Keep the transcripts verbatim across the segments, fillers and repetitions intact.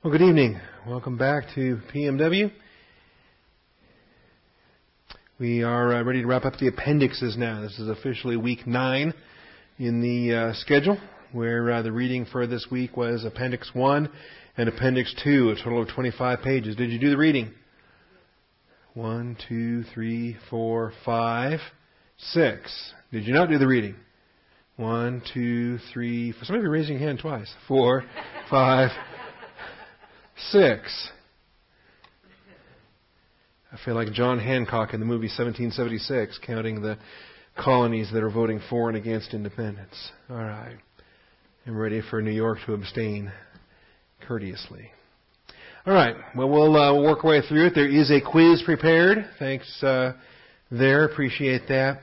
Well, good evening. Welcome back to P M W. We are uh, ready to wrap up the appendixes now. This is officially week nine in the uh, schedule, where uh, the reading for this week was Appendix one and Appendix two, a total of twenty-five pages. Did you do the reading? One, two, three, four, five, six. Did you not do the reading? One, two, three, four. Some of you are raising your hand twice. Four, five, six. I feel like John Hancock in the movie seventeen seventy-six, counting the colonies that are voting for and against independence. All right. I'm ready for New York to abstain courteously. All right. Well, we'll uh, work our way through it. There is a quiz prepared. Thanks uh, there. Appreciate that.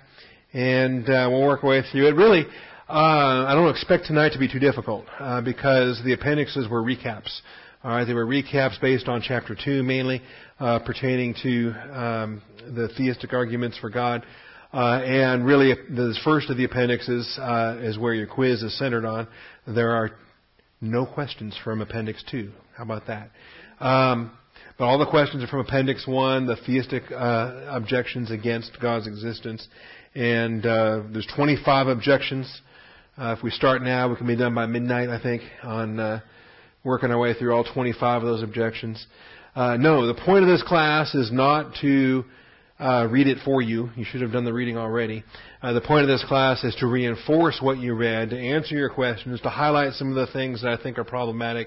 And uh, we'll work our way through it. Really, uh, I don't expect tonight to be too difficult uh, because the appendixes were recaps. All right, they were recaps based on chapter two mainly, uh, pertaining to um, the theistic arguments for God. Uh, and really, the first of the appendixes uh, is where your quiz is centered on. There are no questions from Appendix two. How about that? Um, but all the questions are from Appendix one, the theistic uh, objections against God's existence. And uh, there's twenty-five objections. Uh, if we start now, we can be done by midnight, I think, on uh, working our way through all twenty-five of those objections. Uh, no, the point of this class is not to uh, read it for you. You should have done the reading already. Uh, the point of this class is to reinforce what you read, to answer your questions, to highlight some of the things that I think are problematic,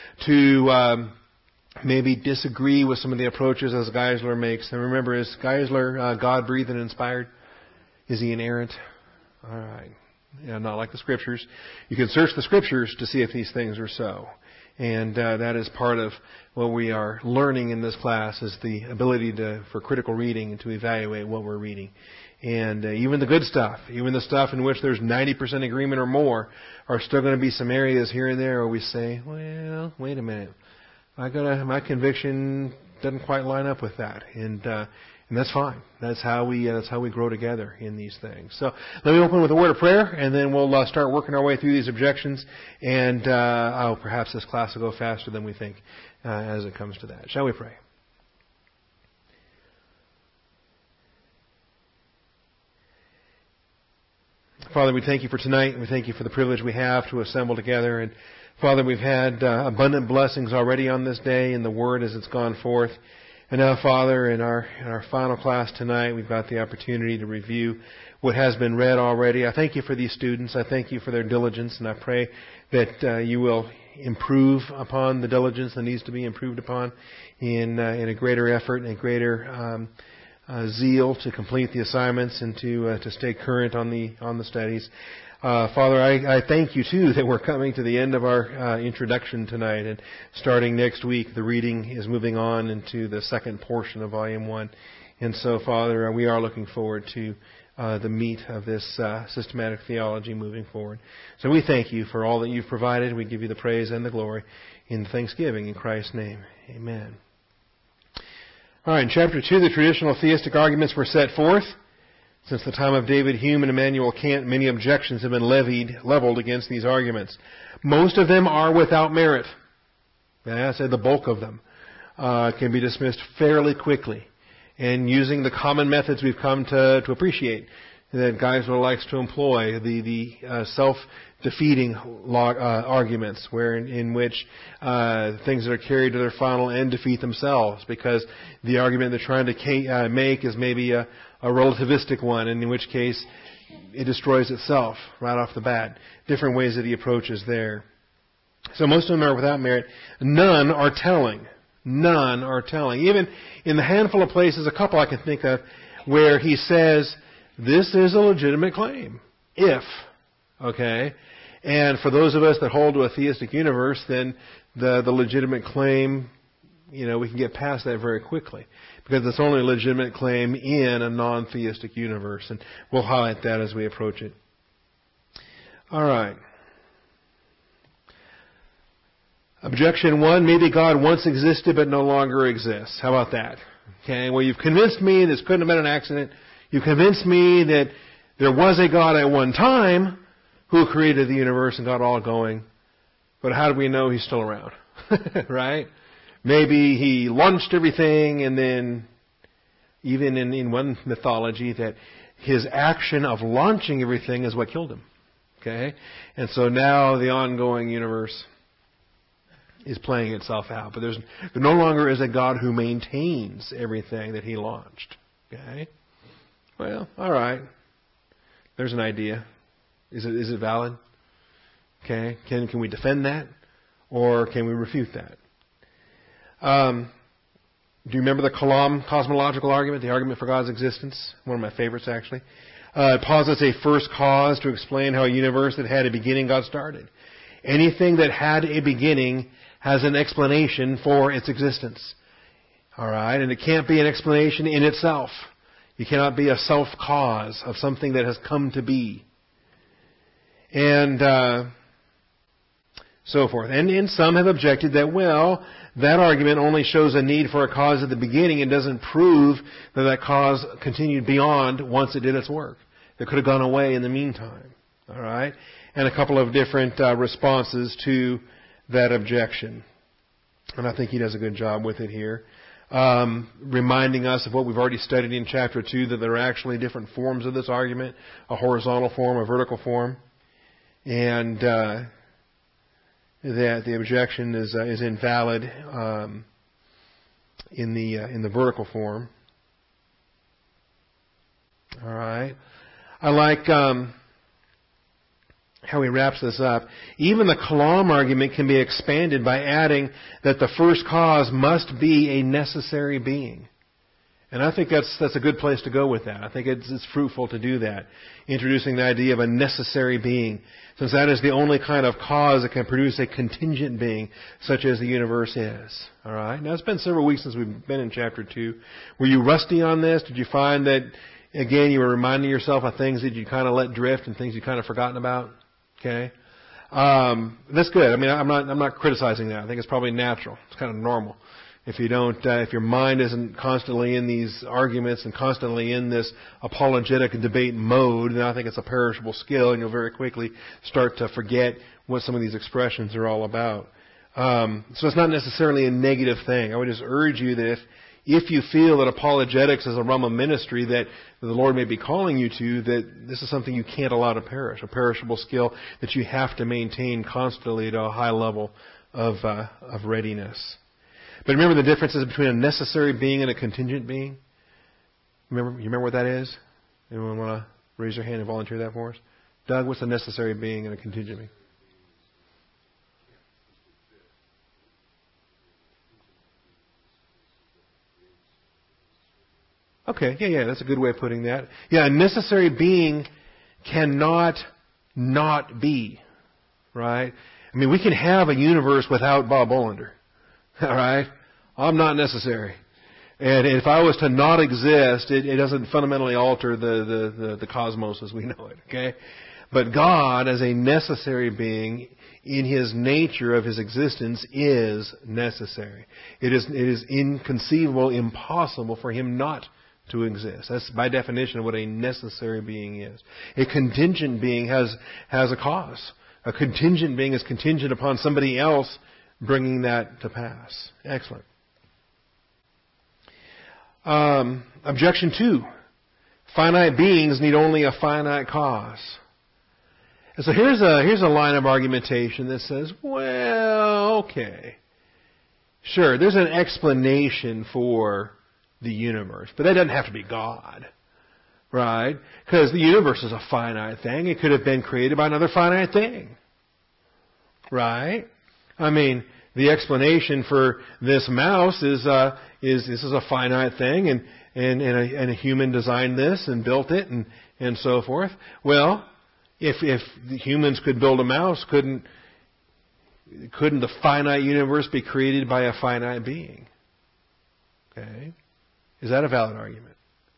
to um, maybe disagree with some of the approaches as Geisler makes. And remember, is Geisler uh, God-breathed and inspired? Is he inerrant? All right. Yeah, not like the Scriptures. You can search the Scriptures to see if these things are so. And uh, that is part of what we are learning in this class, is the ability to for critical reading and to evaluate what we're reading. And uh, even the good stuff, even the stuff in which there's ninety percent agreement or more, are still going to be some areas here and there where we say, well, wait a minute. I gotta, my conviction doesn't quite line up with that. And uh, And that's fine. That's how we uh, that's how we grow together in these things. So let me open with a word of prayer, and then we'll uh, start working our way through these objections. And uh, oh, perhaps this class will go faster than we think uh, as it comes to that. Shall we pray? Father, we thank you for tonight. We thank you for the privilege we have to assemble together. And Father, we've had uh, abundant blessings already on this day in the Word as it's gone forth. And now, Father, in our in our final class tonight, we've got the opportunity to review what has been read already. I thank you for these students. I thank you for their diligence, and I pray that uh, you will improve upon the diligence that needs to be improved upon in uh, in a greater effort and a greater um, uh, zeal to complete the assignments and to uh, to stay current on the on the studies. Uh, Father, I, I thank you, too, that we're coming to the end of our uh, introduction tonight. And starting next week, the reading is moving on into the second portion of Volume one. And so, Father, we are looking forward to uh, the meat of this uh, systematic theology moving forward. So we thank you for all that you've provided. We give you the praise and the glory in thanksgiving in Christ's name. Amen. All right, in Chapter two, the traditional theistic arguments were set forth. Since the time of David Hume and Immanuel Kant, many objections have been levied, leveled against these arguments. Most of them are without merit. And I said the bulk of them uh, can be dismissed fairly quickly. And using the common methods we've come to, to appreciate that Geisler likes to employ, the, the uh, self-defeating log, uh, arguments, where in, in which uh, things that are carried to their final end defeat themselves, because the argument they're trying to ca- uh, make is maybe a a relativistic one, and in which case it destroys itself right off the bat. Different ways that he approaches there. So most of them are without merit. None are telling. None are telling. Even in the handful of places, a couple I can think of, where he says, this is a legitimate claim. If. Okay? And for those of us that hold to a theistic universe, then the, the legitimate claim, you know, we can get past that very quickly, because it's only a legitimate claim in a non-theistic universe. And we'll highlight that as we approach it. All right. Objection one, maybe God once existed but no longer exists. How about that? Okay, well, you've convinced me this couldn't have been an accident. You've convinced me that there was a God at one time who created the universe and got all going. But how do we know he's still around? right? Maybe he launched everything, and then even in, in one mythology that his action of launching everything is what killed him. Okay? And so now the ongoing universe is playing itself out. But there's there no longer is a God who maintains everything that he launched. Okay? Well, all right. There's an idea. Is it is it valid? Okay? Can can we defend that? Or can we refute that? Um, do you remember the Kalam cosmological argument, the argument for God's existence? One of my favorites, actually. Uh, it posits a first cause to explain how a universe that had a beginning got started. Anything that had a beginning has an explanation for its existence. All right? And it can't be an explanation in itself. You cannot be a self-cause of something that has come to be. And uh, so forth. And, and some have objected that, well, that argument only shows a need for a cause at the beginning and doesn't prove that that cause continued beyond once it did its work. It could have gone away in the meantime. All right? And a couple of different uh, responses to that objection. And I think he does a good job with it here. Um, reminding us of what we've already studied in chapter two, that there are actually different forms of this argument, a horizontal form, a vertical form, and uh, that the objection is uh, is invalid um, in the uh, in the vertical form. All right, I like um, how he wraps this up. Even the Kalam argument can be expanded by adding that the first cause must be a necessary being. And I think that's that's a good place to go with that. I think it's, it's fruitful to do that, introducing the idea of a necessary being, since that is the only kind of cause that can produce a contingent being, such as the universe is. All right. Now, it's been several weeks since we've been in chapter two. Were you rusty on this? Did you find that, again, you were reminding yourself of things that you kind of let drift and things you kind of forgotten about? Okay, um, that's good. I mean, I'm not I'm not criticizing that. I think it's probably natural. It's kind of normal. If you don't, uh, if your mind isn't constantly in these arguments and constantly in this apologetic debate mode, then I think it's a perishable skill, and you'll very quickly start to forget what some of these expressions are all about. Um, so it's not necessarily a negative thing. I would just urge you that if if you feel that apologetics is a realm of ministry that the Lord may be calling you to, that this is something you can't allow to perish, a perishable skill that you have to maintain constantly at a high level of uh, of readiness. But remember the differences between a necessary being and a contingent being? Remember, you remember what that is? Anyone want to raise their hand and volunteer that for us? Doug, what's a necessary being and a contingent being? Okay, yeah, yeah, that's a good way of putting that. Yeah, a necessary being cannot not be, right? I mean, we can have a universe without Bob Bollender, all right? I'm not necessary. And if I was to not exist, it, it doesn't fundamentally alter the, the, the, the cosmos as we know it, okay? But God, as a necessary being, in His nature of His existence, is necessary. It is, it is inconceivable, impossible for Him not to exist. That's by definition what a necessary being is. A contingent being has has a cause. A contingent being is contingent upon somebody else bringing that to pass. Excellent. Um, objection two. Finite beings need only a finite cause. And so here's a here's a line of argumentation that says, well, okay, sure, there's an explanation for the universe, but that doesn't have to be God, right? Because the universe is a finite thing. It could have been created by another finite thing, right? I mean, the explanation for this mouse is uh, is this is a finite thing, and and and a, and a human designed this and built it, and and so forth. Well, if if the humans could build a mouse, couldn't couldn't the finite universe be created by a finite being? Okay. Is that a valid argument?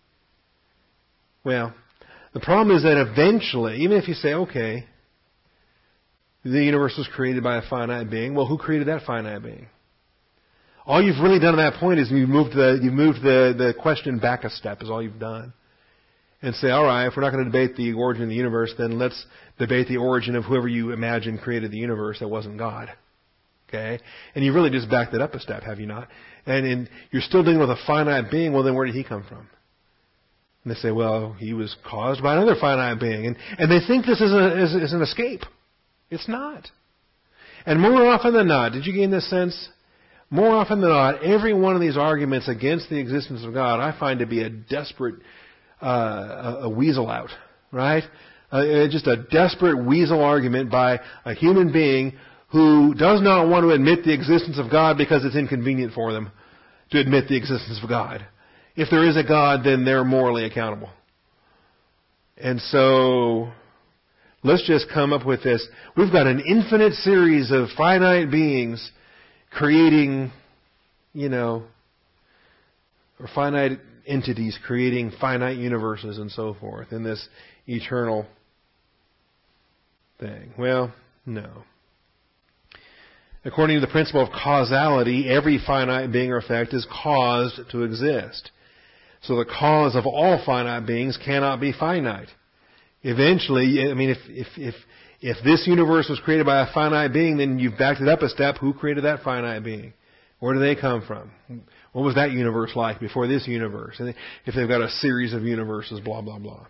Well, the problem is that eventually, even if you say, okay, the universe was created by a finite being, well, who created that finite being? All you've really done at that point is you've moved the you've moved the, the question back a step, is all you've done. And say, all right, if we're not going to debate the origin of the universe, then let's debate the origin of whoever you imagine created the universe that wasn't God. Okay? And you really just backed it up a step, have you not? And, and you're still dealing with a finite being. Well, then where did he come from? And they say, well, he was caused by another finite being. And, and they think this is, a, is, is an escape. It's not. And more often than not, did you gain this sense? More often than not, every one of these arguments against the existence of God, I find to be a desperate, uh, a, a weasel out, right? Uh, just a desperate weasel argument by a human being who does not want to admit the existence of God because it's inconvenient for them to admit the existence of God. If there is a God, then they're morally accountable. And so, let's just come up with this. We've got an infinite series of finite beings creating, you know, or finite entities creating finite universes and so forth in this eternal thing. Well, no. According to the principle of causality, every finite being or effect is caused to exist. So the cause of all finite beings cannot be finite. Eventually, I mean, if, if, if, if this universe was created by a finite being, then you've backed it up a step. Who created that finite being? Where do they come from? What was that universe like before this universe? And if they've got a series of universes, blah, blah, blah.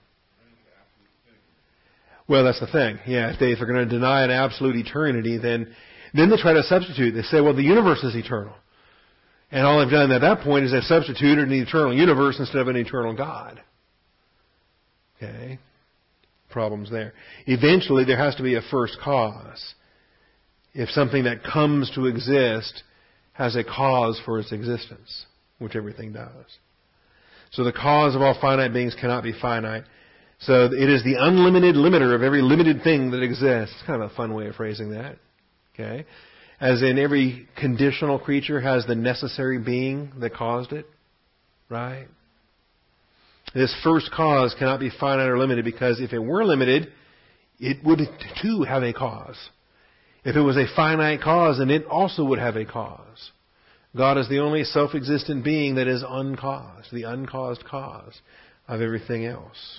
Well, that's the thing. Yeah, if, they, if they're going to deny an absolute eternity, then, then they try to substitute. They say, well, the universe is eternal. And all they've done at that point is they've substituted an eternal universe instead of an eternal God. Okay? Problems there. Eventually, there has to be a first cause. If something that comes to exist has a cause for its existence, which everything does. So the cause of all finite beings cannot be finite. So it is the unlimited limiter of every limited thing that exists. It's kind of a fun way of phrasing that. Okay? As in every conditional creature has the necessary being that caused it. Right? This first cause cannot be finite or limited because if it were limited, it would too have a cause. If it was a finite cause, then it also would have a cause. God is the only self-existent being that is uncaused, the uncaused cause of everything else.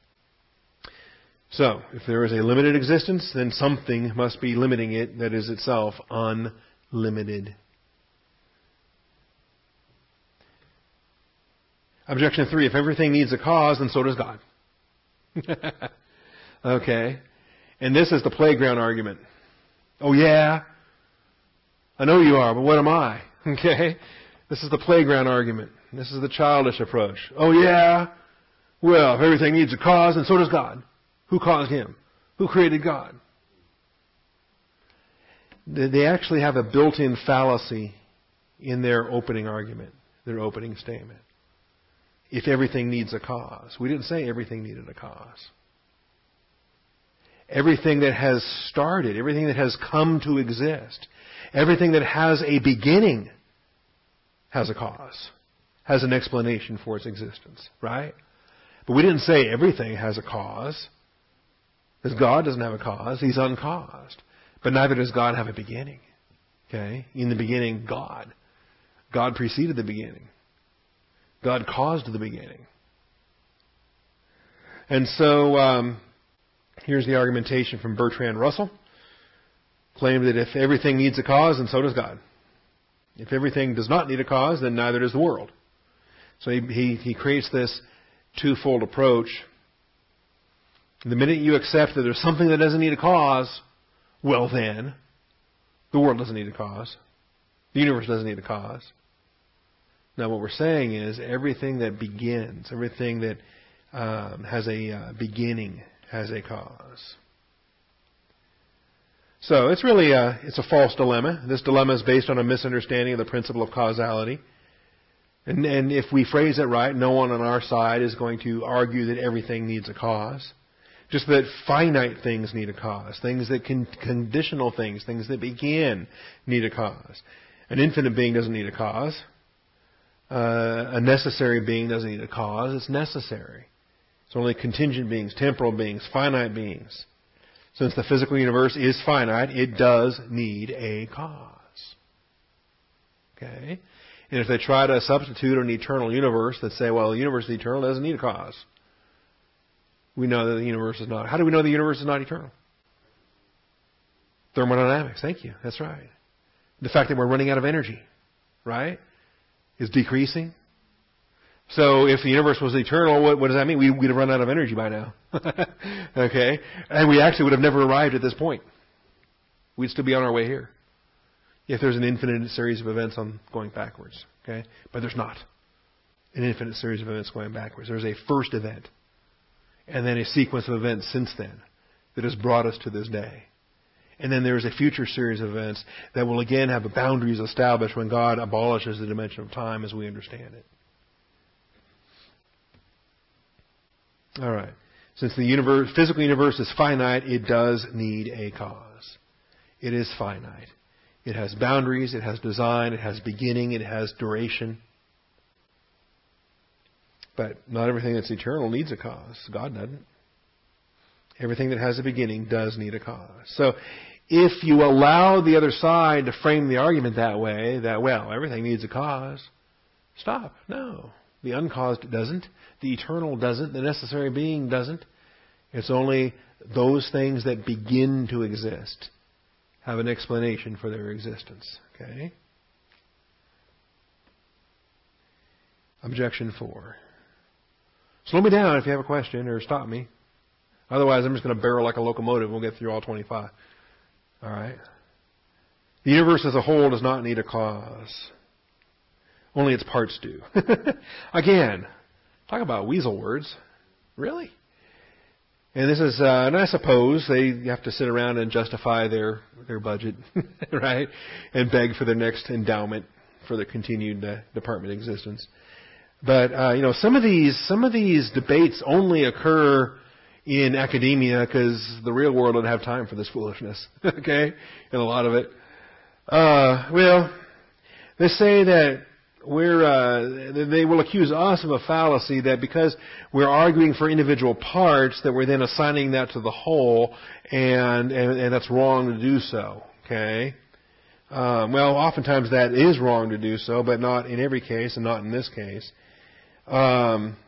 So, if there is a limited existence, then something must be limiting it that is itself unlimited. Objection three, if everything needs a cause, then so does God. Okay. And this is the playground argument. Oh yeah? I know you are, but what am I? Okay? This is the playground argument. This is the childish approach. Oh yeah? Well, if everything needs a cause, then so does God. Who caused him? Who created God? They actually have a built-in fallacy in their opening argument, their opening statement. If everything needs a cause. We didn't say everything needed a cause. Everything that has started, everything that has come to exist, everything that has a beginning has a cause, has an explanation for its existence, right? But we didn't say everything has a cause. Because God doesn't have a cause. He's uncaused. But neither does God have a beginning. Okay? In the beginning, God. God preceded the beginning. God caused the beginning. And so, um, here's the argumentation from Bertrand Russell. Claimed that if everything needs a cause, then so does God. If everything does not need a cause, then neither does the world. So he, he, he creates this twofold approach. The minute you accept that there's something that doesn't need a cause, well then, the world doesn't need a cause. The universe doesn't need a cause. Now what we're saying is everything that begins, everything that um, has a uh, beginning has a cause. So it's really a, it's a false dilemma. This dilemma is based on a misunderstanding of the principle of causality. And, and if we phrase it right, no one on our side is going to argue that everything needs a cause. Just that finite things need a cause. Things that can, conditional things, things that begin, need a cause. An infinite being doesn't need a cause. Uh, a necessary being doesn't need a cause. It's necessary. It's only contingent beings, temporal beings, finite beings. Since the physical universe is finite, it does need a cause. Okay? And if they try to substitute an eternal universe that say, well, the universe is eternal, it doesn't need a cause. We know that the universe is not. How do we know the universe is not eternal? Thermodynamics. Thank you. That's right. The fact that we're running out of energy, right, is decreasing. So if the universe was eternal, what, what does that mean? We, we'd have run out of energy by now. Okay? And we actually would have never arrived at this point. We'd still be on our way here. If there's an infinite series of events on going backwards. Okay? But there's not an infinite series of events going backwards. There's a first event. And then a sequence of events since then that has brought us to this day. And then there's a future series of events that will again have boundaries established when God abolishes the dimension of time as we understand it. All right. Since the universe, physical universe is finite, it does need a cause. It is finite. It has boundaries, it has design, it has beginning, it has duration. But not everything that's eternal needs a cause. God doesn't. Everything that has a beginning does need a cause. So if you allow the other side to frame the argument that way, that, well, everything needs a cause, stop. No. The uncaused doesn't. The eternal doesn't. The necessary being doesn't. It's only those things that begin to exist have an explanation for their existence. Okay? Objection four. Slow me down if you have a question, or stop me. Otherwise, I'm just going to barrel like a locomotive. We'll get through all twenty-five. All right? The universe as a whole does not need a cause. Only its parts do. Again, talk about weasel words. Really? And this is, uh, and I suppose they have to sit around and justify their, their budget, right? And beg for their next endowment for their continued uh, department existence. But, uh, you know, some of these, some of these debates only occur in academia because the real world doesn't have time for this foolishness. Okay? And a lot of it. Uh, well, they say that we're, uh, they will accuse us of a fallacy that because we're arguing for individual parts that we're then assigning that to the whole, and, and, and that's wrong to do so. Okay? Um, well, oftentimes that is wrong to do so, but not in every case and not in this case. Um,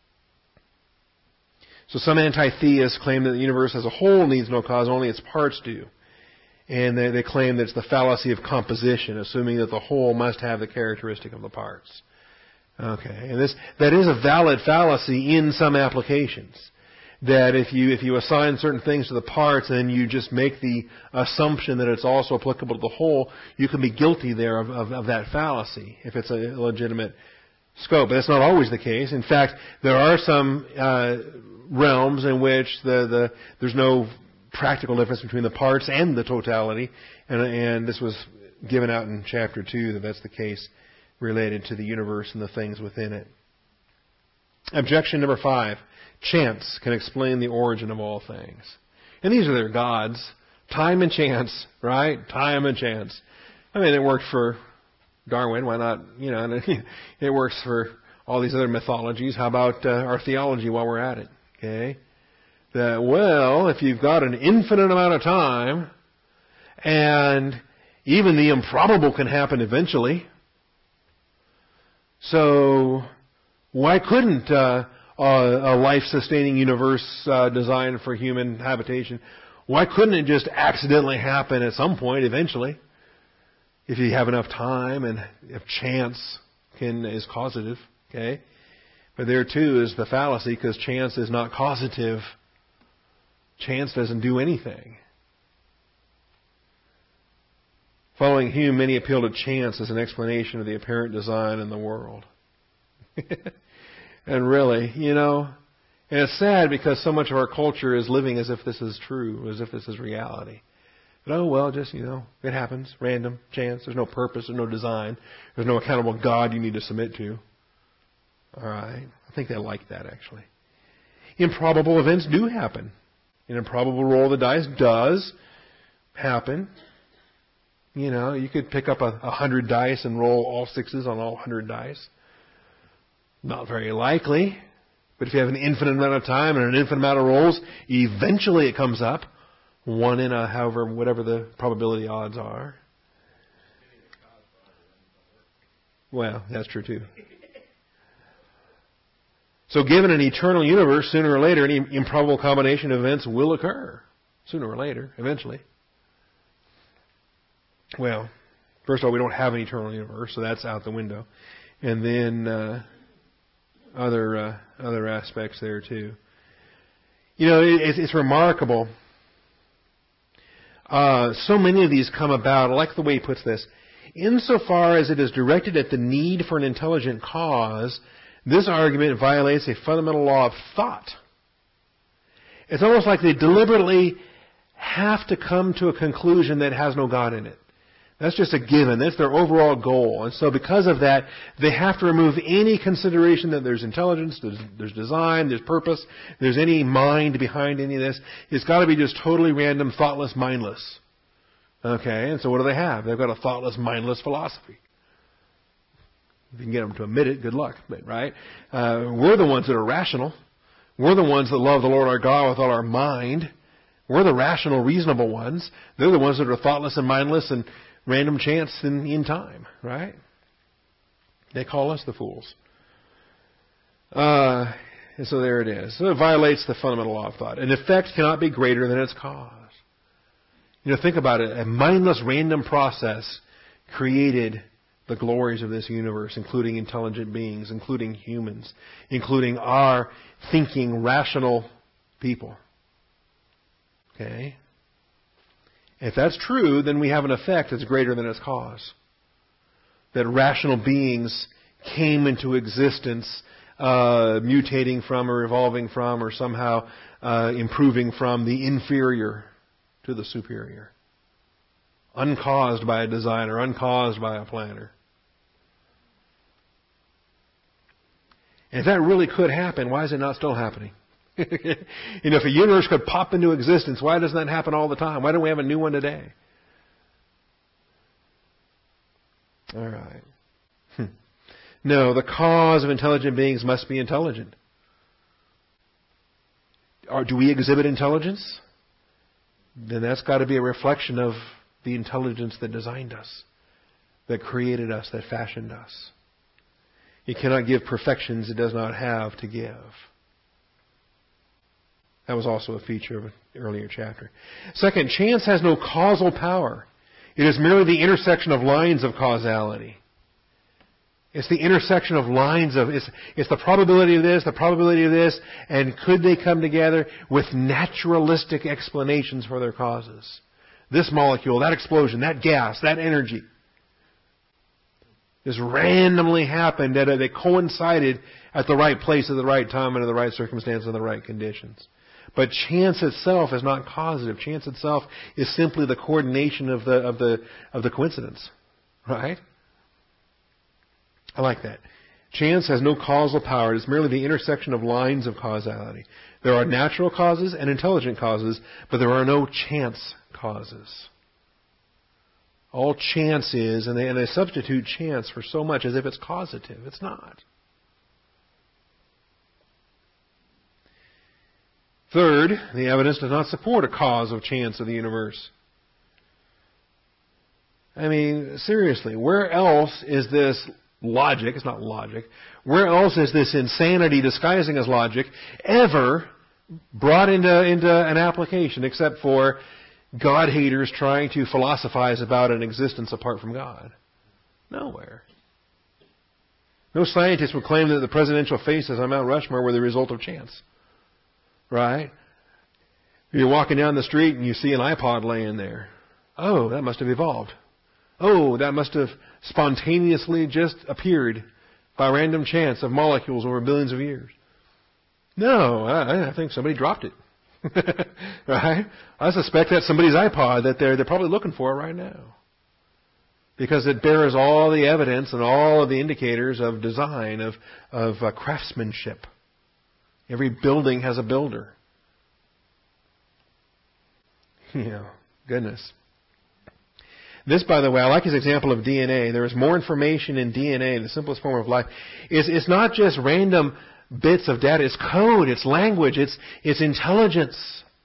so some anti-theists claim that the universe as a whole needs no cause, only its parts do. And they, they claim that it's the fallacy of composition, assuming that the whole must have the characteristic of the parts. Okay, and this that is a valid fallacy in some applications. That if you if you assign certain things to the parts and you just make the assumption that it's also applicable to the whole, you can be guilty there of, of, of that fallacy if it's a legitimate scope. But that's not always the case. In fact, there are some uh, realms in which the, the there's no practical difference between the parts and the totality, and, and this was given out in chapter two that that's the case related to the universe and the things within it. Objection number five. Chance can explain the origin of all things. And these are their gods. Time and chance, right? Time and chance. I mean, it worked for Darwin. Why not? You know, it works for all these other mythologies. How about uh, our theology while we're at it? Okay? That, well, if you've got an infinite amount of time, and even the improbable can happen eventually, so why couldn't uh, a life-sustaining universe uh, designed for human habitation, why couldn't it just accidentally happen at some point eventually, if you have enough time and if chance can is causative, okay? But there too is the fallacy, because chance is not causative. Chance doesn't do anything. Following Hume, many appeal to chance as an explanation of the apparent design in the world. And really, you know, and it's sad because so much of our culture is living as if this is true, as if this is reality. But, oh, well, just, you know, it happens, random, chance, there's no purpose, there's no design, there's no accountable God you need to submit to. All right. I think they like that, actually. Improbable events do happen. An improbable roll of the dice does happen. You know, you could pick up a, a hundred dice and roll all sixes on all hundred dice. Not very likely. But if you have an infinite amount of time and an infinite amount of rolls, eventually it comes up. One in a, however, whatever the probability odds are. Well, that's true too. So given an eternal universe, sooner or later, any improbable combination of events will occur. Sooner or later, eventually. Well, First of all, we don't have an eternal universe, so that's out the window. And then uh, other uh, other aspects there too. You know, it, it's remarkable. Uh, so many of these come about. I like the way he puts this. Insofar as it is directed at the need for an intelligent cause, this argument violates a fundamental law of thought. It's almost like they deliberately have to come to a conclusion that has no God in it. That's just a given. That's their overall goal. And so because of that, they have to remove any consideration that there's intelligence, there's, there's design, there's purpose, there's any mind behind any of this. It's got to be just totally random, thoughtless, mindless. Okay, and so what do they have? They've got a thoughtless, mindless philosophy. If you can get them to admit it, good luck. But, right? Uh, we're the ones that are rational. We're the ones that love the Lord our God with all our mind. We're the rational, reasonable ones. They're the ones that are thoughtless and mindless and random chance in, in time, right? They call us the fools. Uh, and so there it is. So it violates the fundamental law of thought. An effect cannot be greater than its cause. You know, think about it. A mindless, random process created the glories of this universe, including intelligent beings, including humans, including our thinking, rational people. Okay? If that's true, then we have an effect that's greater than its cause. That rational beings came into existence, uh, mutating from or evolving from or somehow uh, improving from the inferior to the superior. Uncaused by a designer, uncaused by a planner. And if that really could happen, why is it not still happening? You know, if a universe could pop into existence, why doesn't that happen all the time? Why don't we have a new one today? All right. Hm. No, the cause of intelligent beings must be intelligent. Or do we exhibit intelligence? Then that's got to be a reflection of the intelligence that designed us, that created us, that fashioned us. It cannot give perfections it does not have to give. That was also a feature of an earlier chapter. Second, chance has no causal power. It is merely the intersection of lines of causality. It's the intersection of lines of, it's, it's the probability of this, the probability of this, and could they come together with naturalistic explanations for their causes? This molecule, that explosion, that gas, that energy. Just randomly happened, that they coincided at the right place at the right time and in the right circumstance and the right conditions. But chance itself is not causative. Chance itself is simply the coordination of the of the of the coincidence. Right? I like that. Chance has no causal power. It is merely the intersection of lines of causality. There are natural causes and intelligent causes, but there are no chance causes. All chance is, and they, and they substitute chance for so much as if it's causative. It's not. Third, the evidence does not support a cause of chance of the universe. I mean, seriously, where else is this logic, it's not logic, where else is this insanity disguising as logic ever brought into, into an application except for God-haters trying to philosophize about an existence apart from God? Nowhere. No scientist would claim that the presidential faces on Mount Rushmore were the result of chance. Right? You're walking down the street and you see an iPod laying there. Oh, that must have evolved. Oh, that must have spontaneously just appeared by random chance of molecules over billions of years. No, I, I think somebody dropped it. Right? I suspect that's somebody's iPod that they're, they're probably looking for right now. Because it bears all the evidence and all of the indicators of design, of, of uh, craftsmanship. Every building has a builder. Yeah, goodness. This, by the way, I like his example of D N A. There is more information in D N A, the simplest form of life. It's, it's not just random bits of data. It's code. It's language. It's, it's intelligence.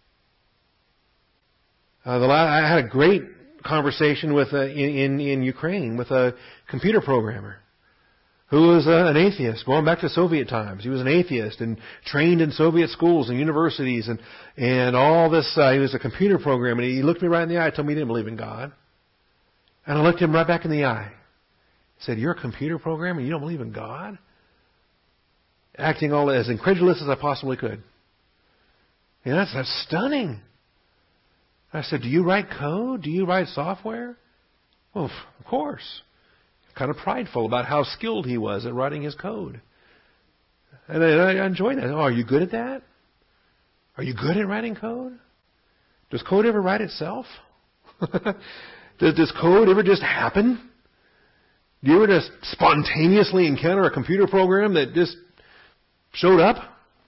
Uh, the, I had a great conversation with uh, in, in, in Ukraine with a computer programmer who was uh, an atheist, going back to Soviet times. He was an atheist and trained in Soviet schools and universities and, and all this. Uh, he was a computer programmer. And he looked me right in the eye and told me he didn't believe in God. And I looked him right back in the eye. I said, you're a computer programmer and you don't believe in God? Acting all as incredulous as I possibly could. And that's, that's stunning. I said, do you write code? Do you write software? Well, of course. Kind of prideful about how skilled he was at writing his code. And I, I enjoyed that. Oh, are you good at that? Are you good at writing code? Does code ever write itself? does, does code ever just happen? Do you ever just spontaneously encounter a computer program that just showed up?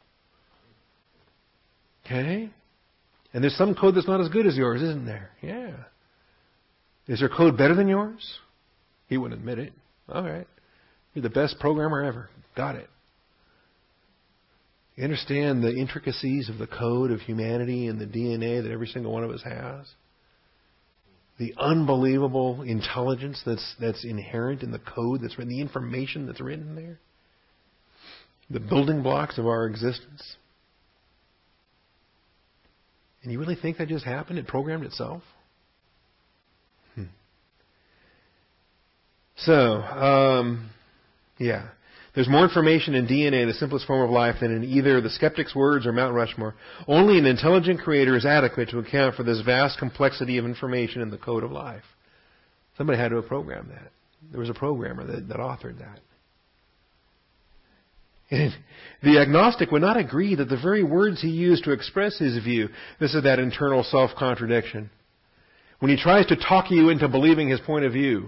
Okay. And there's some code that's not as good as yours, isn't there? Yeah. Is your code better than yours? He wouldn't admit it. All right. You're the best programmer ever. Got it. You understand the intricacies of the code of humanity and the D N A that every single one of us has? The unbelievable intelligence that's that's inherent in the code that's written, the information that's written there. The building blocks of our existence. And you really think that just happened? It programmed itself? Hmm. So, um, yeah. There's more information in D N A, the simplest form of life, than in either the skeptic's words or Mount Rushmore. Only an intelligent creator is adequate to account for this vast complexity of information in the code of life. Somebody had to have programmed that. There was a programmer that, that authored that. And the agnostic would not agree that the very words he used to express his view, this is that internal self-contradiction. When he tries to talk you into believing his point of view,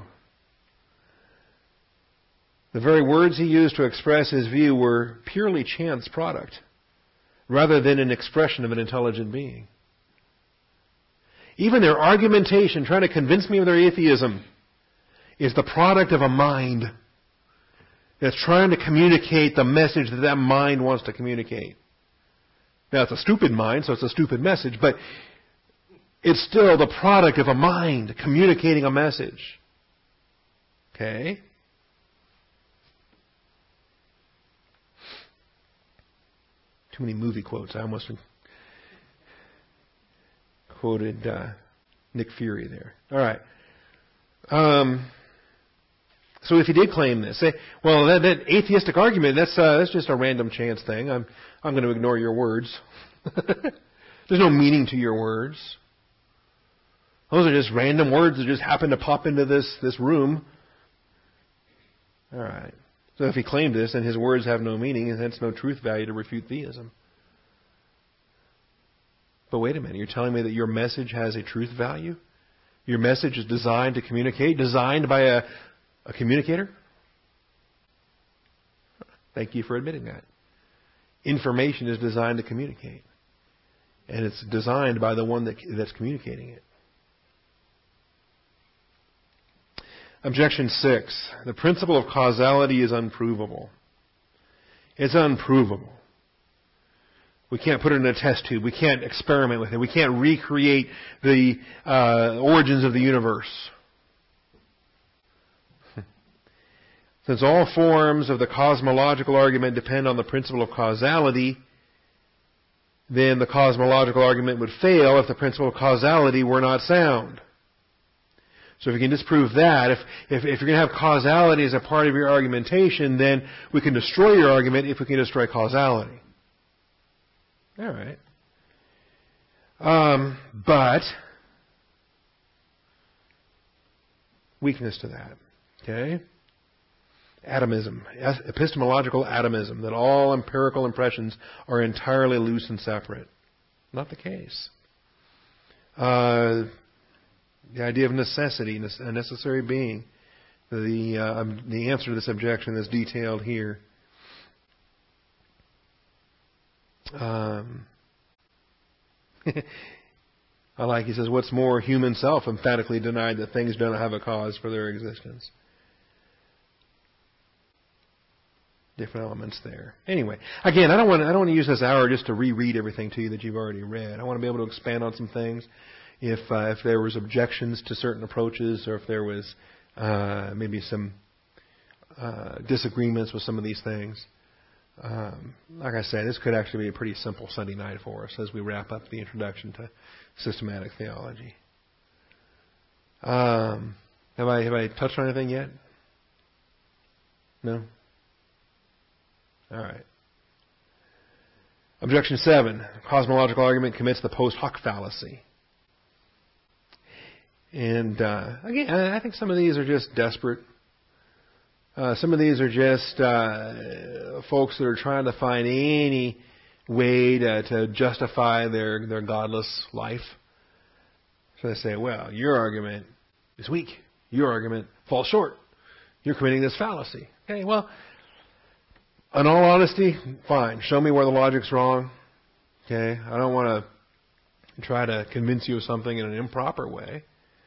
the very words he used to express his view were purely chance product, rather than an expression of an intelligent being. Even their argumentation, trying to convince me of their atheism, is the product of a mind that's trying to communicate the message that that mind wants to communicate. Now, it's a stupid mind, so it's a stupid message, but it's still the product of a mind communicating a message. Okay? Too many movie quotes. I almost quoted uh, Nick Fury there. All right. Um, so if he did claim this, say, well, that, that atheistic argument, that's uh, that's just a random chance thing. I'm I'm going to ignore your words. There's no meaning to your words. Those are just random words that just happen to pop into this this room. All right. So if he claimed this and his words have no meaning, and hence no truth value to refute theism. But wait a minute, you're telling me that your message has a truth value? Your message is designed to communicate, designed by a, a communicator? Thank you for admitting that. Information is designed to communicate. And it's designed by the one that, that's communicating it. Objection six. The principle of causality is unprovable. It's unprovable. We can't put it in a test tube. We can't experiment with it. We can't recreate the uh, origins of the universe. Since all forms of the cosmological argument depend on the principle of causality, then the cosmological argument would fail if the principle of causality were not sound. So if you can disprove that, if, if, if you're going to have causality as a part of your argumentation, then we can destroy your argument if we can destroy causality. All right. Um, but, weakness to that. Okay? Atomism. Epistemological atomism. That all empirical impressions are entirely loose and separate. Not the case. Uh... The idea of necessity, a necessary being. The uh, the answer to this objection is detailed here. Um, I like, he says, what's more, human self emphatically denied that things don't have a cause for their existence. Different elements there. Anyway, again, I don't want I don't want to use this hour just to reread everything to you that you've already read. I want to be able to expand on some things. If uh, if there was objections to certain approaches, or if there was uh, maybe some uh, disagreements with some of these things, um, like I said, this could actually be a pretty simple Sunday night for us as we wrap up the introduction to systematic theology. Um, Have I have I touched on anything yet? No? All right. Objection seven. Cosmological argument commits the post hoc fallacy. And uh, again, I think some of these are just desperate. Uh, some of these are just uh, folks that are trying to find any way to, to justify their, their godless life. So they say, well, your argument is weak. Your argument falls short. You're committing this fallacy. Okay, well, in all honesty, fine. Show me where the logic's wrong. Okay, I don't want to try to convince you of something in an improper way.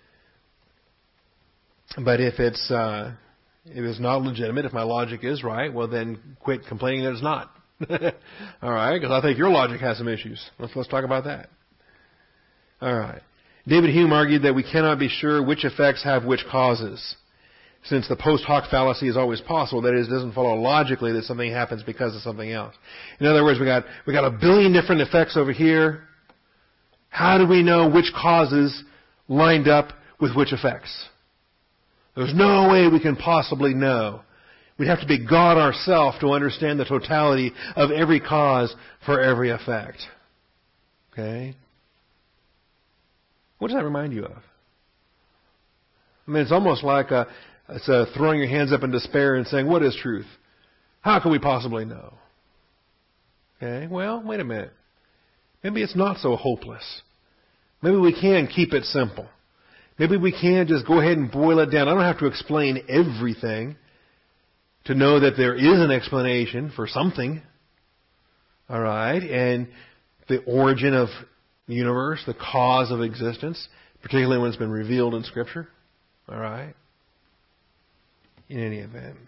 But if it's uh, if it's not legitimate, if my logic is right, well then quit complaining that it's not. All right, because I think your logic has some issues. Let's let's talk about that. All right. David Hume argued that we cannot be sure which effects have which causes, since the post hoc fallacy is always possible. That is, it doesn't follow logically that something happens because of something else. In other words, we got we got a billion different effects over here. How do we know which causes lined up with which effects? There's no way we can possibly know. We'd have to be God ourselves to understand the totality of every cause for every effect. Okay? What does that remind you of? I mean, it's almost like a, it's a throwing your hands up in despair and saying, what is truth? How can we possibly know? Okay, well, wait a minute. Maybe it's not so hopeless. Maybe we can keep it simple. Maybe we can just go ahead and boil it down. I don't have to explain everything to know that there is an explanation for something. All right? And the origin of the universe, the cause of existence, particularly when it's been revealed in Scripture. All right? In any event.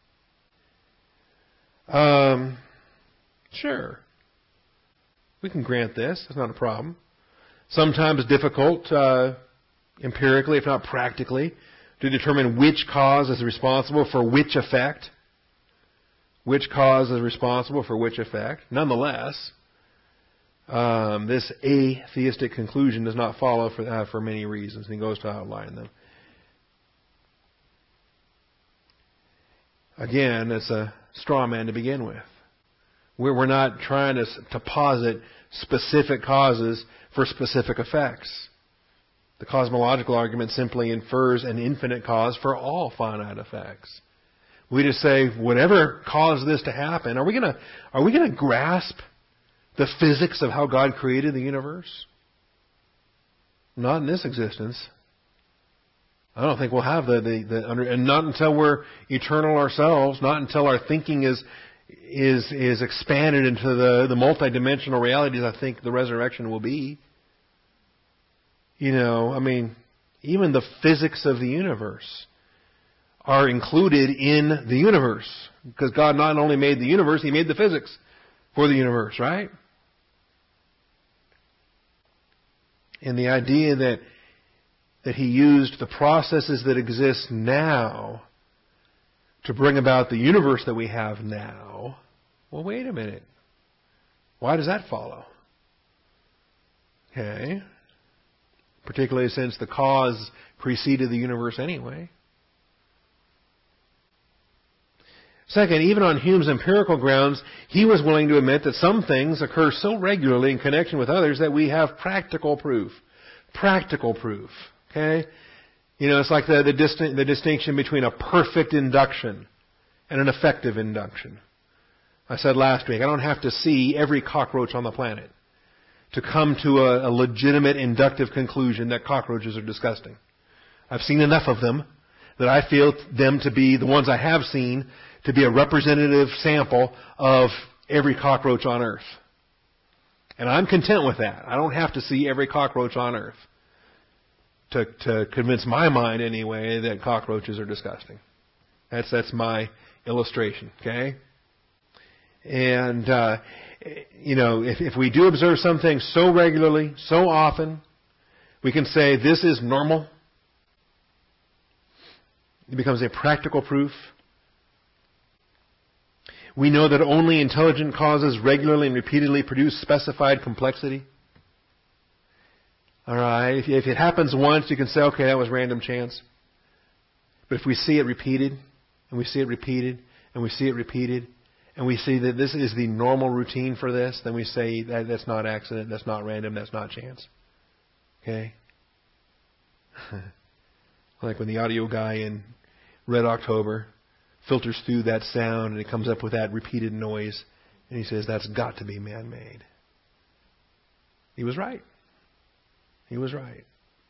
Um, sure. We can grant this. It's not a problem. Sometimes difficult, uh, empirically, if not practically, to determine which cause is responsible for which effect. Which cause is responsible for which effect. Nonetheless, um, this atheistic conclusion does not follow for, uh, for many reasons. And he goes to outline them. Again, it's a straw man to begin with. We're, we're not trying to, to posit specific causes for specific effects. The cosmological argument simply infers an infinite cause for all finite effects. We just say, whatever caused this to happen, are we going to are we going to grasp the physics of how God created the universe? Not in this existence. I don't think we'll have the the, the under, and not until we're eternal ourselves. Not until our thinking is is is expanded into the the multidimensional realities. I think the resurrection will be. You know, I mean, even the physics of the universe are included in the universe. Because God not only made the universe, He made the physics for the universe, right? And the idea that that He used the processes that exist now to bring about the universe that we have now, well, wait a minute. Why does that follow? Okay. Particularly since the cause preceded the universe anyway. Second, even on Hume's empirical grounds, he was willing to admit that some things occur so regularly in connection with others that we have practical proof. Practical proof. Okay? You know, it's like the, the, distin- the distinction between a perfect induction and an effective induction. I said last week, I don't have to see every cockroach on the planet to come to a, a legitimate inductive conclusion that cockroaches are disgusting. I've seen enough of them that I feel them to be, the ones I have seen, to be a representative sample of every cockroach on earth. And I'm content with that. I don't have to see every cockroach on earth to, to convince my mind anyway that cockroaches are disgusting. That's, that's my illustration, okay? And, uh, you know, if, if we do observe some things so regularly, so often, we can say this is normal. It becomes a practical proof. We know that only intelligent causes regularly and repeatedly produce specified complexity. All right. If, if it happens once, you can say, okay, that was random chance. But if we see it repeated, and we see it repeated, and we see it repeated, and we see that this is the normal routine for this, then we say that that's not accident, that's not random, that's not chance. Okay? Like when the audio guy in Red October filters through that sound and it comes up with that repeated noise, and he says that's got to be man-made. He was right. He was right.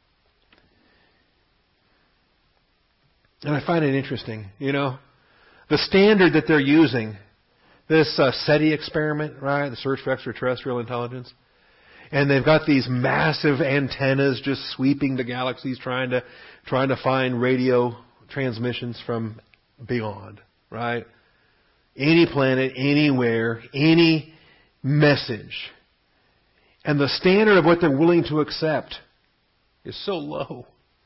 And I find it interesting, you know, the standard that they're using, this uh, SETI experiment, right, the Search for Extraterrestrial Intelligence, and they've got these massive antennas just sweeping the galaxies, trying to trying to find radio transmissions from beyond, right? Any planet, anywhere, any message. And the standard of what they're willing to accept is so low.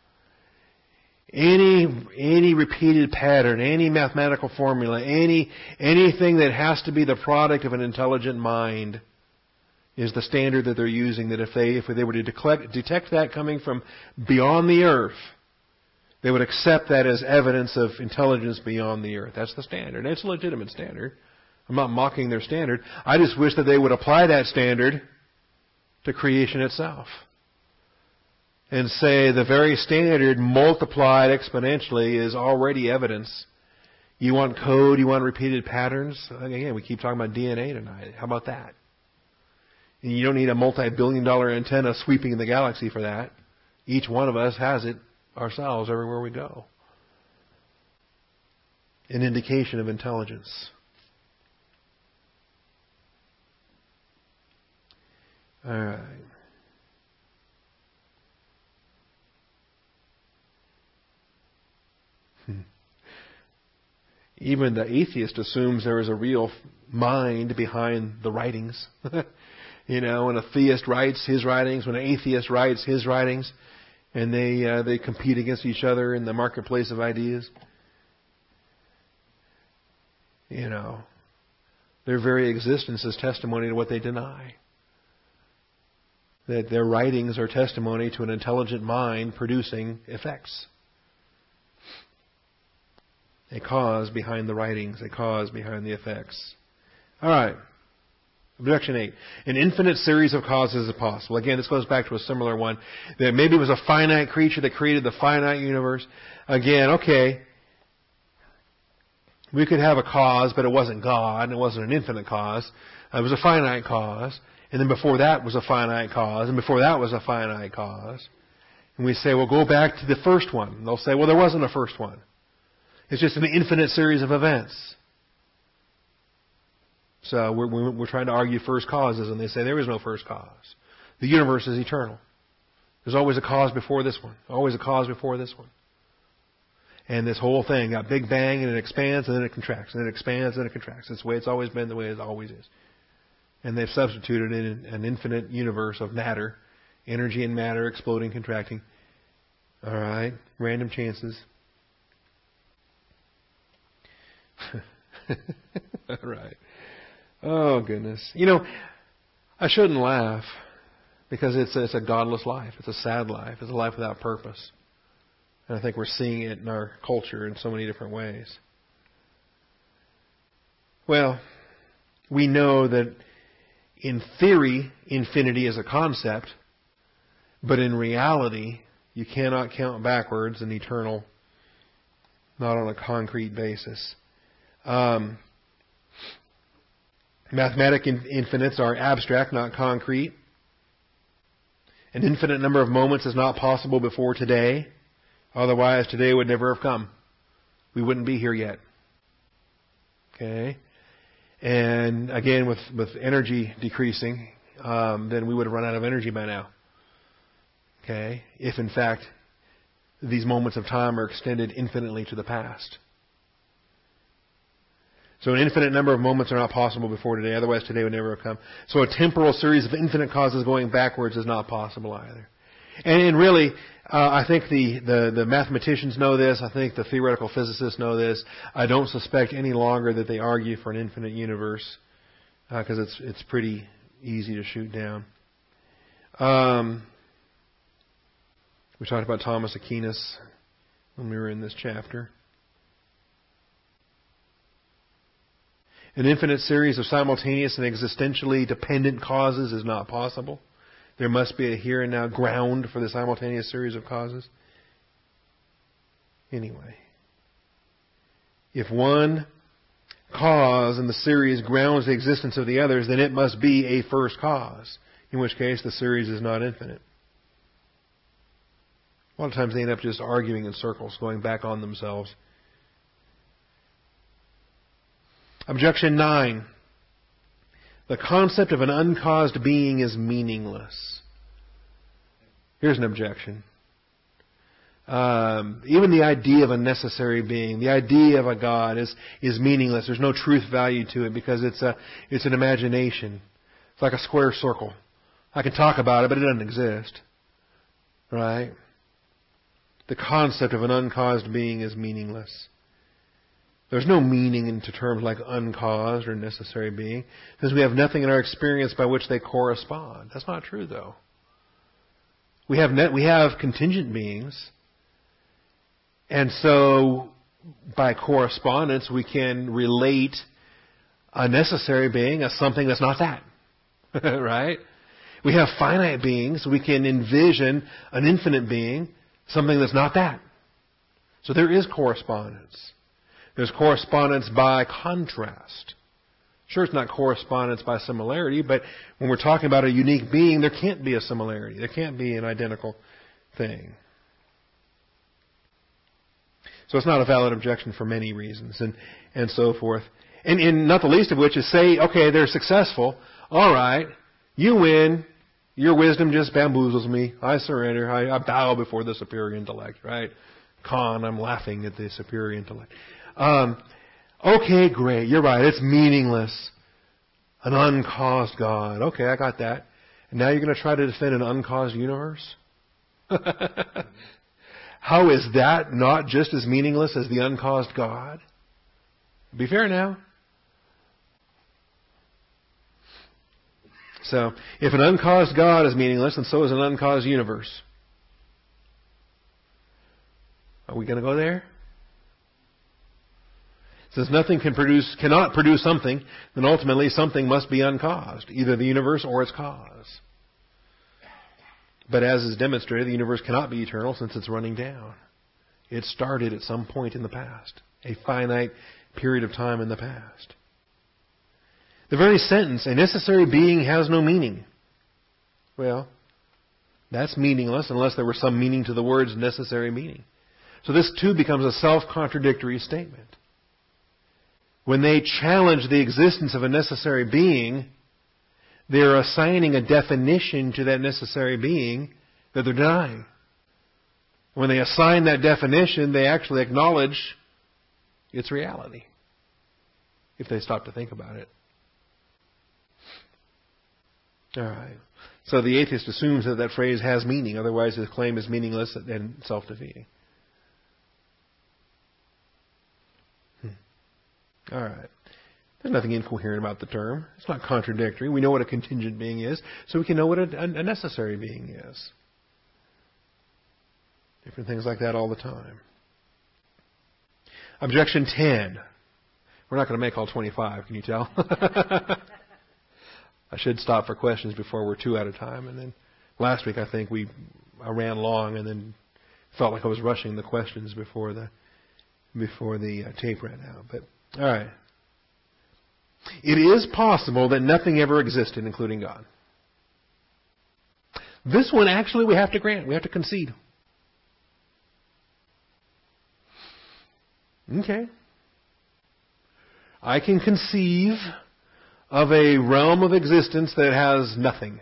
Any any repeated pattern, any mathematical formula, any anything that has to be the product of an intelligent mind is the standard that they're using. That if they if they were to detect, detect that coming from beyond the earth, they would accept that as evidence of intelligence beyond the earth. That's the standard. And it's a legitimate standard. I'm not mocking their standard. I just wish that they would apply that standard to creation itself. And say the very standard multiplied exponentially is already evidence. You want code, you want repeated patterns. Again, we keep talking about D N A tonight. How about that? And you don't need a multi-billion dollar antenna sweeping in the galaxy for that. Each one of us has it ourselves everywhere we go. An indication of intelligence. All right. Even the atheist assumes there is a real mind behind the writings. You know, when a theist writes his writings, when an atheist writes his writings, and they uh, they compete against each other in the marketplace of ideas. You know, their very existence is testimony to what they deny. That their writings are testimony to an intelligent mind producing effects. A cause behind the writings, a cause behind the effects. All right. Objection eight. An infinite series of causes is possible. Again, this goes back to a similar one. That maybe it was a finite creature that created the finite universe. Again, okay. We could have a cause, but it wasn't God. It wasn't an infinite cause. It was a finite cause. And then before that was a finite cause. And before that was a finite cause. And we say, well, go back to the first one. And they'll say, well, there wasn't a first one. It's just an infinite series of events. So we're, we're trying to argue first causes, and they say there is no first cause. The universe is eternal. There's always a cause before this one. Always a cause before this one. And this whole thing got Big Bang, and it expands, and then it contracts, and it expands, and it contracts. It's the way it's always been, the way it always is. And they've substituted in an infinite universe of matter, energy and matter exploding, contracting. All right, random chances. All right. Oh, goodness. You know, I shouldn't laugh because it's a, it's a godless life. It's a sad life. It's a life without purpose. And I think we're seeing it in our culture in so many different ways. Well, we know that in theory, infinity is a concept, but in reality, you cannot count backwards in eternal, not on a concrete basis. Um, mathematic in, infinites are abstract, not concrete. An infinite number of moments is not possible before today. Otherwise, today would never have come. We wouldn't be here yet. Okay? And again, with, with energy decreasing, um, then we would have run out of energy by now. Okay? If in fact, these moments of time are extended infinitely to the past. So an infinite number of moments are not possible before today. Otherwise, today would never have come. So a temporal series of infinite causes going backwards is not possible either. And, and really, uh, I think the, the, the mathematicians know this. I think the theoretical physicists know this. I don't suspect any longer that they argue for an infinite universe because uh, it's it's pretty easy to shoot down. Um, we talked about Thomas Aquinas. when we were in this chapter. An infinite series of simultaneous and existentially dependent causes is not possible. There must be a here and now ground for the simultaneous series of causes. Anyway, if one cause in the series grounds the existence of the others, then it must be a first cause, in which case the series is not infinite. A lot of times they end up just arguing in circles, going back on themselves. Objection nine. The concept of an uncaused being is meaningless. Here's an objection. Um, even the idea of a necessary being, the idea of a God is, is meaningless. There's no truth value to it because it's a, it's an imagination. It's like a square circle. I can talk about it, but it doesn't exist. Right? The concept of an uncaused being is meaningless. There's no meaning into terms like uncaused or necessary being, because we have nothing in our experience by which they correspond. That's not true, though. We have net, we have contingent beings, and so by correspondence we can relate a necessary being as something that's not that. Right? We have finite beings. We can envision an infinite being, something that's not that. So there is correspondence. There's correspondence by contrast. Sure, it's not correspondence by similarity, but when we're talking about a unique being, there can't be a similarity. There can't be an identical thing. So it's not a valid objection for many reasons, and, and so forth. And, and not the least of which is say, okay, they're successful. All right, you win. Your wisdom just bamboozles me. I surrender. I, I bow before the superior intellect, right? Con, I'm laughing at the superior intellect. Um, okay, great. You're right. It's meaningless. An uncaused God. Okay, I got that. And now you're going to try to defend an uncaused universe? How is that not just as meaningless as the uncaused God? Be fair now. So, if an uncaused God is meaningless, then so is an uncaused universe. Are we going to go there? Since nothing can produce, cannot produce something, then ultimately something must be uncaused, either the universe or its cause. But as is demonstrated, the universe cannot be eternal since it's running down. It started at some point in the past, a finite period of time in the past. The very sentence, a necessary being has no meaning. Well, that's meaningless unless there were some meaning to the words necessary meaning. So this too becomes a self-contradictory statement. When they challenge the existence of a necessary being, they're assigning a definition to that necessary being that they're denying. When they assign that definition, they actually acknowledge its reality, if they stop to think about it. All right. So the atheist assumes that that phrase has meaning, otherwise his claim is meaningless and self-defeating. All right. There's nothing incoherent about the term. It's not contradictory. We know what a contingent being is, so we can know what a, a necessary being is. Different things like that all the time. Objection ten. We're not going to make all twenty-five, can you tell? I should stop for questions before we're two at a time. And then last week I think we I ran long and then felt like I was rushing the questions before the before the uh, tape ran out. But all right. It is possible that nothing ever existed, including God. This one actually we have to grant. We have to concede. Okay. I can conceive of a realm of existence that has nothing.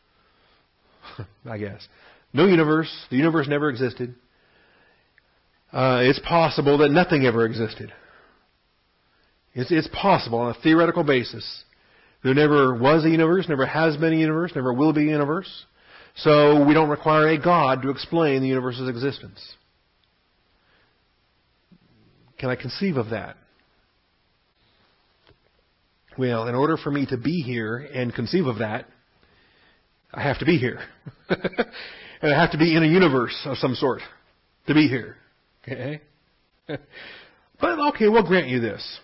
I guess. No universe. The universe never existed. Uh, it's possible that nothing ever existed. It's, it's possible on a theoretical basis. There never was a universe, never has been a universe, never will be a universe. So we don't require a God to explain the universe's existence. Can I conceive of that? Well, in order for me to be here and conceive of that, I have to be here. And I have to be in a universe of some sort to be here. Okay? But, okay, we'll grant you this.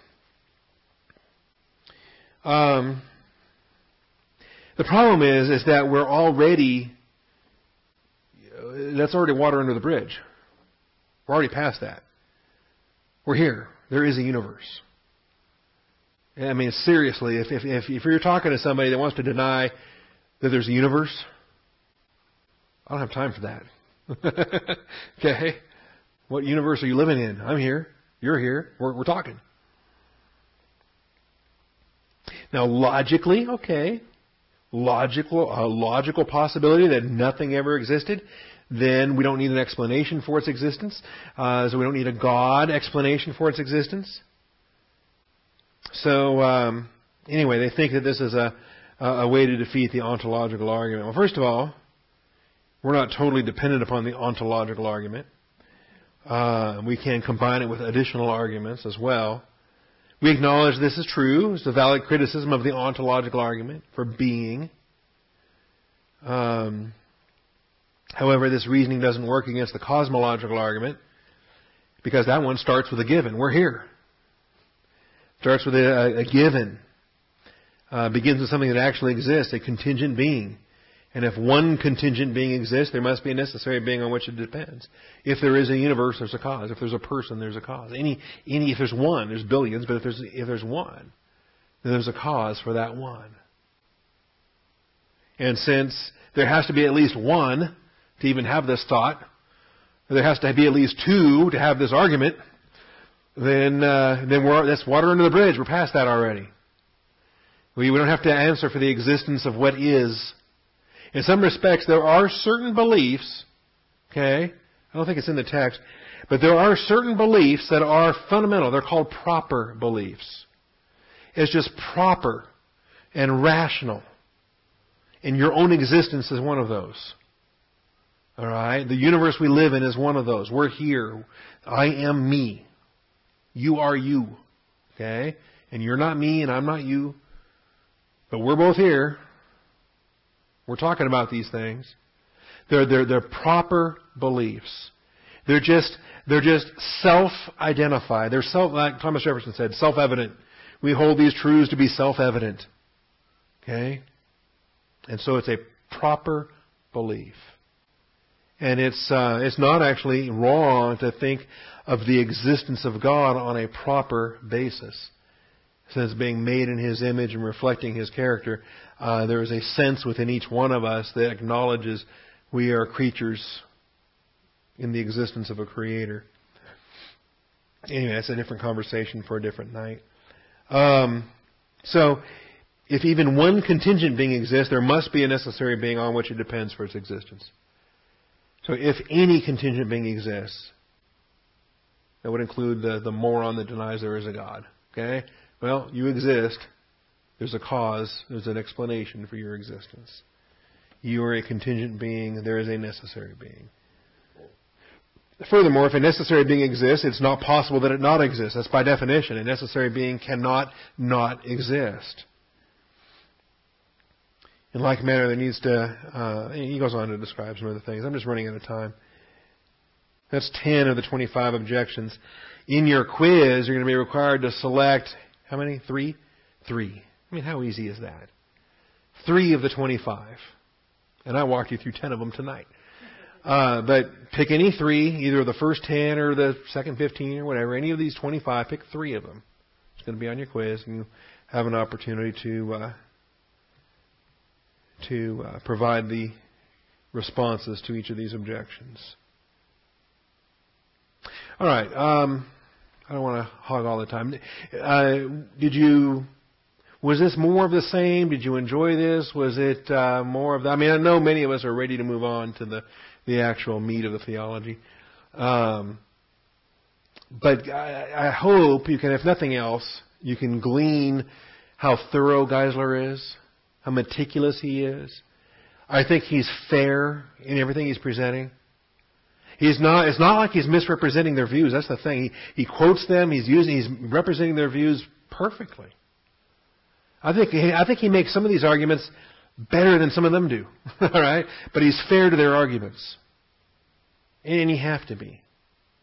Um, the problem is, is that we're already, that's already water under the bridge. We're already past that. We're here. There is a universe. I mean, seriously, if, if, if, if you're talking to somebody that wants to deny that there's a universe, I don't have time for that. Okay? What universe are you living in? I'm here. You're here. We're, we're talking. Now, logically, okay, logical, a logical possibility that nothing ever existed, then we don't need an explanation for its existence. Uh, so we don't need a God explanation for its existence. So, um, anyway, they think that this is a, a way to defeat the ontological argument. Well, first of all, we're not totally dependent upon the ontological argument. Uh, we can combine it with additional arguments as well. We acknowledge this is true. It's a valid criticism of the ontological argument for being. Um, however, this reasoning doesn't work against the cosmological argument because that one starts with a given. We're here. Starts with a, a given. Uh, begins with something that actually exists, a contingent being. And if one contingent being exists, there must be a necessary being on which it depends. If there is a universe, there's a cause. If there's a person, there's a cause. Any, any, if there's one, there's billions, but if there's, if there's one, then there's a cause for that one. And since there has to be at least one to even have this thought, there has to be at least two to have this argument, then, uh, then we're, that's water under the bridge. We're past that already. We, we don't have to answer for the existence of what is. In some respects, there are certain beliefs, okay, I don't think it's in the text, but there are certain beliefs that are fundamental. They're called proper beliefs. It's just proper and rational. And your own existence is one of those. All right? The universe we live in is one of those. We're here. I am me. You are you. Okay? And you're not me and I'm not you. But we're both here. We're talking about these things. They're, they're, they're proper beliefs. They're just, they're just self-identified. They're self, like Thomas Jefferson said, self-evident. We hold these truths to be self-evident. Okay? And so it's a proper belief. And it's, uh, it's not actually wrong to think of the existence of God on a proper basis. Since being made in His image and reflecting His character, uh, there is a sense within each one of us that acknowledges we are creatures in the existence of a Creator. Anyway, that's a different conversation for a different night. Um, so, if even one contingent being exists, there must be a necessary being on which it depends for its existence. So, if any contingent being exists, that would include the, the moron that denies there is a God. Okay? Well, you exist. There's a cause. There's an explanation for your existence. You are a contingent being. There is a necessary being. Furthermore, if a necessary being exists, it's not possible that it not exist. That's by definition. A necessary being cannot not exist. In like manner, there needs to... Uh, he goes on to describe some other things. I'm just running out of time. That's ten of the twenty-five objections. In your quiz, you're going to be required to select... How many? Three? Three. I mean, how easy is that? Three of the twenty-five. And I walked you through ten of them tonight. Uh, but pick any three, either the first ten or the second fifteen or whatever. Any of these twenty-five, pick three of them. It's going to be on your quiz, and you have an opportunity to uh, to uh, provide the responses to each of these objections. All right. Um, I don't want to hog all the time. Uh, did you, was this more of the same? Did you enjoy this? Was it uh, more of the, I mean, I know many of us are ready to move on to the, the actual meat of the theology. Um, but I, I hope you can, if nothing else, you can glean how thorough Geisler is, how meticulous he is. I think he's fair in everything he's presenting. He's not, it's not like he's misrepresenting their views. That's the thing. He, he quotes them. He's using, he's representing their views perfectly. I think, he, I think he makes some of these arguments better than some of them do. All right? But he's fair to their arguments. And you have to be.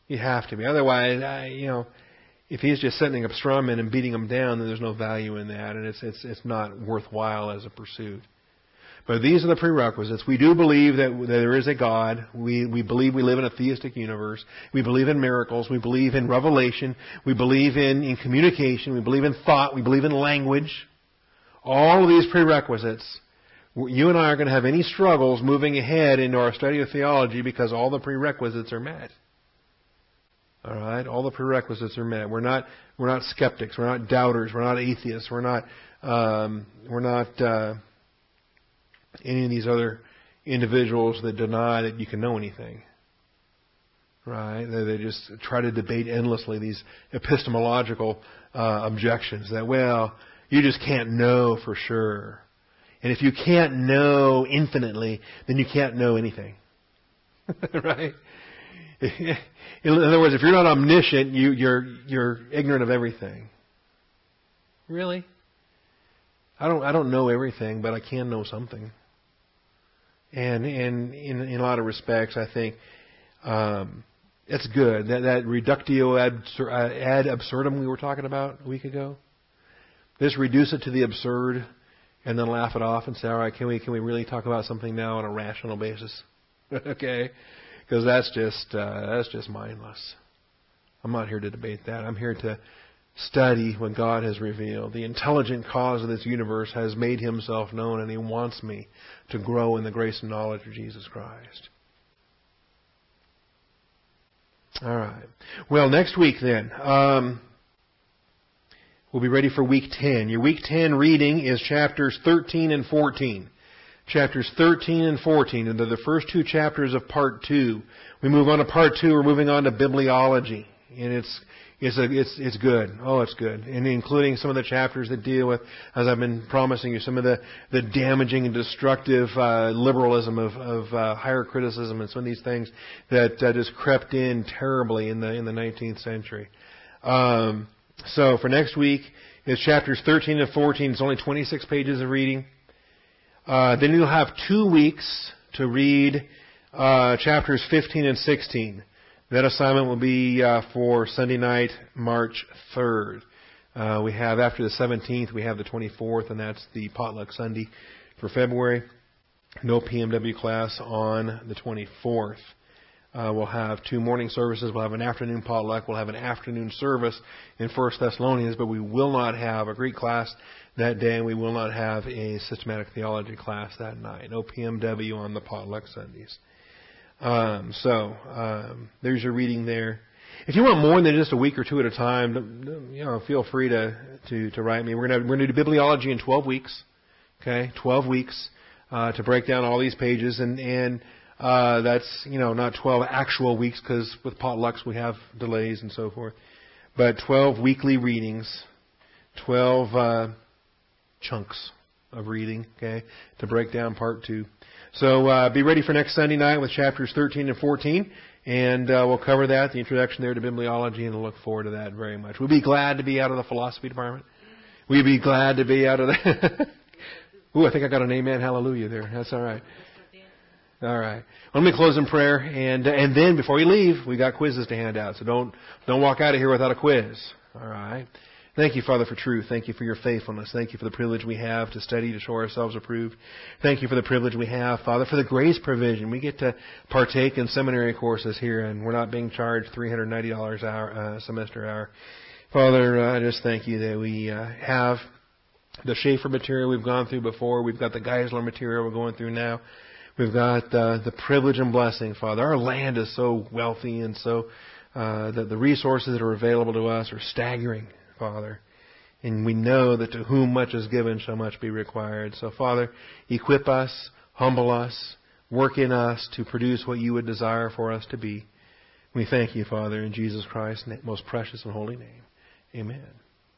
You have to be. Otherwise, I, you know, if he's just setting up straw men and beating them down, then there's no value in that, and it's it's it's not worthwhile as a pursuit. But these are the prerequisites. We do believe that, that there is a God. We we believe we live in a theistic universe. We believe in miracles. We believe in revelation. We believe in, in communication. We believe in thought. We believe in language. All of these prerequisites. You and I are going to have any struggles moving ahead into our study of theology because all the prerequisites are met. All right, all the prerequisites are met. We're not we're not skeptics. We're not doubters. We're not atheists. We're not um, we're not uh, any of these other individuals that deny that you can know anything. Right? They, they just try to debate endlessly these epistemological uh, objections that, well, you just can't know for sure. And if you can't know infinitely, then you can't know anything. Right? In other words, if you're not omniscient, you, you're you're ignorant of everything. Really? I don't I don't know everything, but I can know something. And and in in a lot of respects, I think um, it's good that that reductio ad absurdum we were talking about a week ago. Just reduce it to the absurd, and then laugh it off and say, all right, can we can we really talk about something now on a rational basis? Okay. Because that's just uh, that's just mindless. I'm not here to debate that. I'm here to study what God has revealed. The intelligent cause of this universe has made himself known, and he wants me to grow in the grace and knowledge of Jesus Christ. All right. Well, next week then, um, we'll be ready for week ten. Your week ten reading is chapters thirteen and fourteen. Chapters thirteen and fourteen, and they're the first two chapters of part two. We move on to part two. We're moving on to bibliology, and it's it's a, it's it's good. Oh, it's good, and including some of the chapters that deal with, as I've been promising you, some of the, the damaging and destructive uh, liberalism of, of uh, higher criticism and some of these things that uh, just crept in terribly in the in the nineteenth century. Um, so for next week is chapters thirteen and fourteen. It's only twenty-six pages of reading. Uh, then you'll have two weeks to read uh, chapters fifteen and sixteen. That assignment will be uh, for Sunday night, March third. Uh, we have, after the seventeenth, we have the twenty-fourth, and that's the potluck Sunday for February. No P M W class on the twenty-fourth. Uh, we'll have two morning services. We'll have an afternoon potluck. We'll have an afternoon service in First Thessalonians, but we will not have a Greek class that day, and we will not have a systematic theology class that night. No P M W on the potluck Sundays. Um, so um, there's your reading there. If you want more than just a week or two at a time, you know, feel free to to, to write me. We're gonna we're gonna do bibliology in twelve weeks. Okay, twelve weeks uh, to break down all these pages, and and uh, that's you know not twelve actual weeks because with potlucks we have delays and so forth, but twelve weekly readings, twelve. Uh, chunks of reading, okay, to break down part two. So uh, be ready for next Sunday night with chapters thirteen and fourteen, and uh, we'll cover that, the introduction there to bibliology, and we'll look forward to that very much. We'll be glad to be out of the philosophy department. We'd be glad to be out of the... Ooh, I think I got an amen, hallelujah there. That's all right. All right. Well, let me close in prayer, and and then before you leave, we got quizzes to hand out, so don't don't walk out of here without a quiz. All right. Thank you, Father, for truth. Thank you for your faithfulness. Thank you for the privilege we have to study, to show ourselves approved. Thank you for the privilege we have, Father, for the grace provision. We get to partake in seminary courses here, and we're not being charged three hundred ninety dollars a hour, uh, semester hour. Father, uh, I just thank you that we uh, have the Schaefer material we've gone through before. We've got the Geisler material we're going through now. We've got uh, the privilege and blessing, Father. Our land is so wealthy, and so uh, that the resources that are available to us are staggering, Father. And we know that to whom much is given shall much be required. So, Father, equip us, humble us, work in us to produce what you would desire for us to be. We thank you, Father, in Jesus Christ's most precious and holy name. Amen.